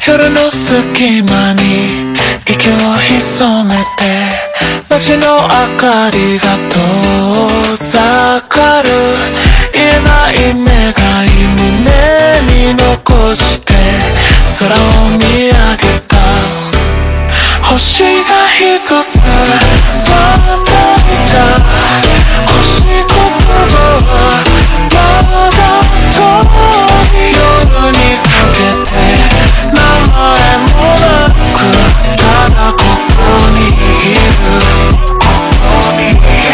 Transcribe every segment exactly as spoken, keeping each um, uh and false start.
夜の隙間に息を潜めて街の明かりが遠ざかる。言えない願い胸に残して空を見上げた。星が一つまだいた。星言葉はまだ遠い夜にかけて名前もなくただここにいる。ここにい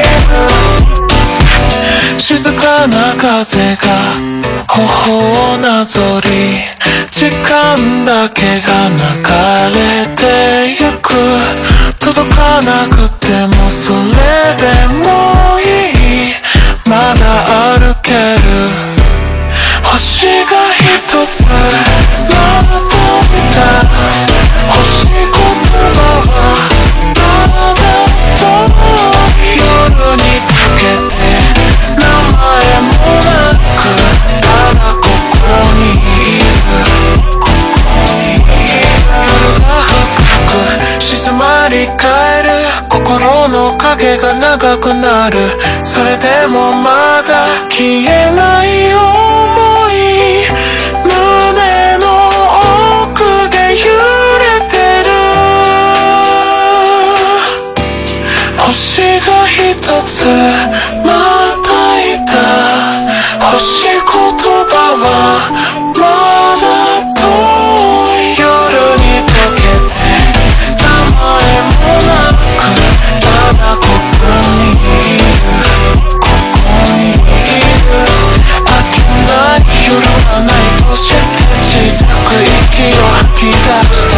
る。静かな風が頬をなぞり時間だけが流れてゆく。届かなくてもそれでもいい。まだ歩ける。星が一つまだいた。星言葉はまだ遠い夜にかけて名前もなくただここにいる。ここにいる。夜が深く静まり返る。心の影が長くなる。それでもまだ消えない想い。胸の奥で揺れてる。星が一つまだいた。星言葉はまだ遠い夜に溶けて名前もなくただここにいる。ここにいる。明けない夜はないとして小さく息を吐き出して